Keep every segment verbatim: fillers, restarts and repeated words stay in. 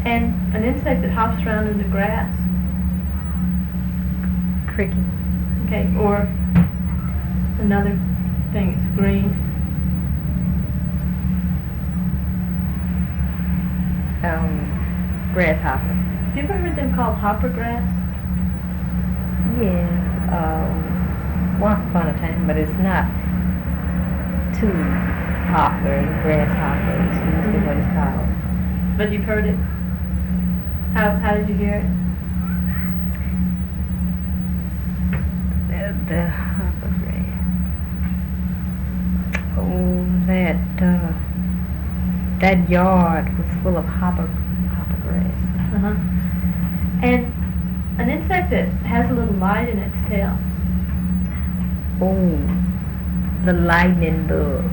And an insect that hops around in the grass. Cricket. Okay, or another thing that's green. Um, grasshopper. Have you ever heard them called hopper grass? Yes. Um, once upon a time, but it's not too popular. Grasshopper is usually Mhm. what it's called. But you've heard it? How, how did you hear it? The, the hopper grass. Oh, that uh, that yard was full of hopper hopper grass. Uh-huh. And an insect that has a little light in its tail. Oh, the lightning bug.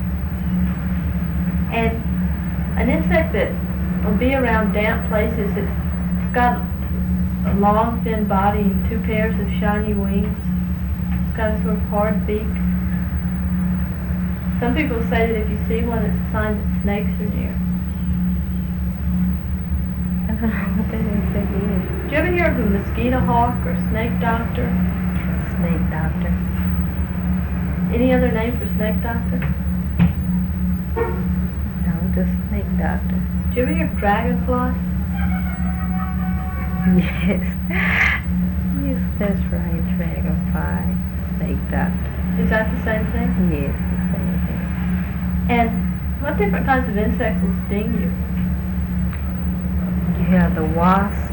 And an insect that will be around damp places. It's, it's got a long, thin body and two pairs of shiny wings. It's got a sort of hard beak. Some people say that if you see one, it's a sign that snakes are near. I don't know what that insect is. Did you ever hear of a mosquito hawk or snake doctor? Snake doctor. Any other name for snake doctor? No, just snake doctor. Did you ever hear of dragonfly? Yes. Yes, that's right. Dragonfly. Snake doctor. Is that the same thing? Yes, the same thing. And what different kinds of insects will sting you? You have the wasp.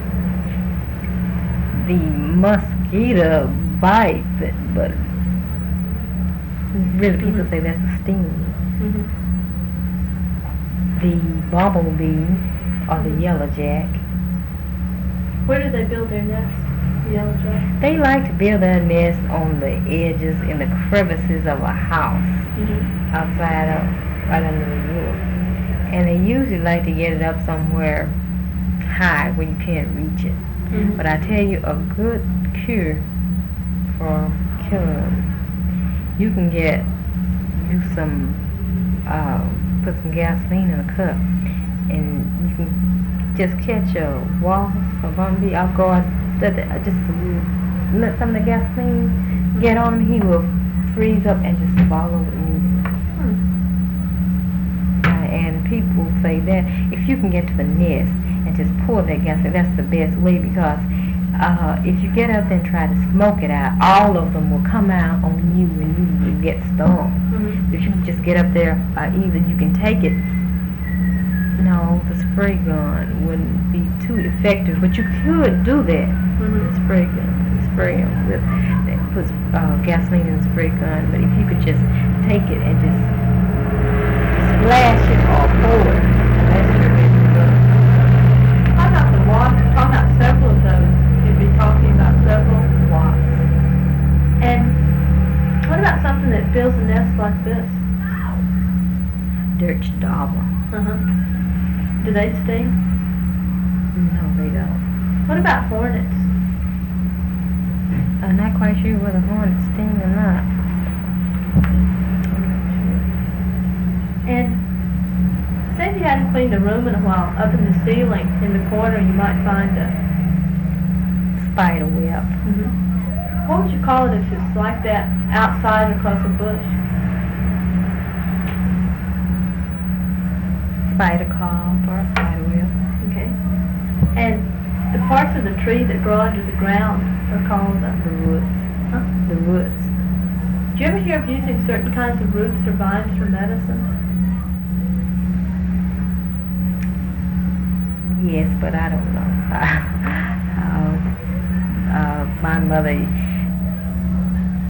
The mosquito bites it, but really people Mhm. say that's a sting. Mm-hmm. The bumblebee or the yellowjack. Where do they build their nests? The yellowjack? They like to build their nest on the edges in the crevices of a house Mm-hmm. outside of right under the roof. And they usually like to get it up somewhere high where you can't reach it. Mm-hmm. But I tell you, a good cure for killing them, you can get do some uh, put some gasoline in a cup, and you can just catch a wasp or bumblebee off guard. Just let some of the gasoline get on him, he will freeze up and just fall over immediately. Hmm. Uh, and people say that if you can get to the nest and just pour that gasoline, that's the best way, because uh, if you get up there and try to smoke it out, all of them will come out on you and you will get stung. Mm-hmm. If you can just get up there, uh, either you can take it. No, the spray gun wouldn't be too effective, but you could do that. Mm-hmm. The spray gun, spray them with, they put uh, gasoline in the spray gun. But if you could just take it and just splash it or pour it, that's your best gun. How about the wasp? Talking about several of those. You'd be talking about several Wasps. And what about something that builds a nest like this? Dirt dauber. Uh-huh. Do they sting? No, they don't. What about hornets? I'm not quite sure whether hornets sting or not. I'm not sure. And say if you hadn't cleaned a room in a while, up in the ceiling, in the corner, you might find a... Spider web. Mm-hmm. What would you call it if it's like that outside across a bush? Spider carp or spider web. Okay. And the parts of the tree that grow under the ground are called... Uh, The roots. huh? The roots. Do you ever hear of using certain kinds of roots or vines for medicine? Yes, but I don't know. uh, uh, my mother